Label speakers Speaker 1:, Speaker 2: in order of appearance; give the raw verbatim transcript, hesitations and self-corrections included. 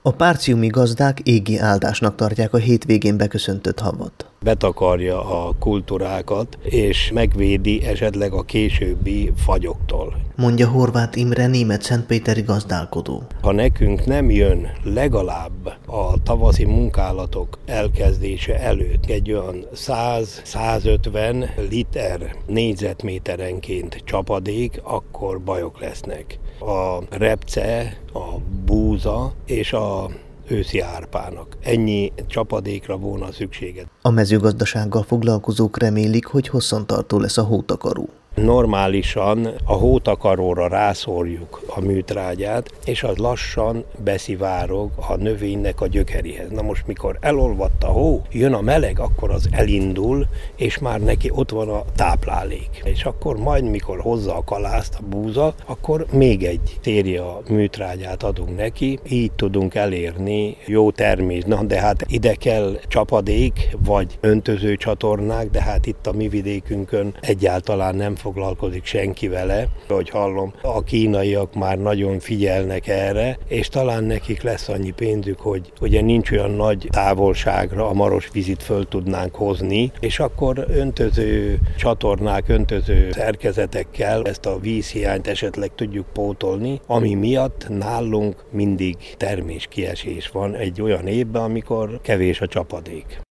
Speaker 1: A párciumi gazdák égi áldásnak tartják a hétvégén beköszöntött havat.
Speaker 2: Betakarja a kultúrákat, és megvédi esetleg a későbbi fagyoktól.
Speaker 1: Mondja Horváth Imre, német szentpéteri gazdálkodó.
Speaker 2: Ha nekünk nem jön legalább a tavaszi munkálatok elkezdése előtt egy olyan száz-százötven liter négyzetméterenként csapadék, akkor bajok lesznek. A repce, a búza és a őszi árpának. Ennyi csapadékra volna szükséget.
Speaker 1: A mezőgazdasággal foglalkozók remélik, hogy hosszantartó lesz a hótakaró.
Speaker 2: Normálisan a hótakaróra rászórjuk a műtrágyát, és az lassan beszivárog a növénynek a gyökeréhez. Na most, mikor elolvadt a hó, jön a meleg, akkor az elindul, és már neki ott van a táplálék. És akkor majd, mikor hozza a kalászt a búza, akkor még egy széria műtrágyát adunk neki, így tudunk elérni jó termést. Na, de hát ide kell csapadék, vagy öntöző csatornák, de hát itt a mi vidékünkön egyáltalán nem foglalkozik senki vele. Ahogy hallom, a kínaiak már nagyon figyelnek erre, és talán nekik lesz annyi pénzük, hogy ugye nincs olyan nagy távolságra a maros vizit föl tudnánk hozni, és akkor öntöző csatornák, öntöző szerkezetekkel ezt a vízhiányt esetleg tudjuk pótolni, ami miatt nálunk mindig terméskiesés van egy olyan évben, amikor kevés a csapadék.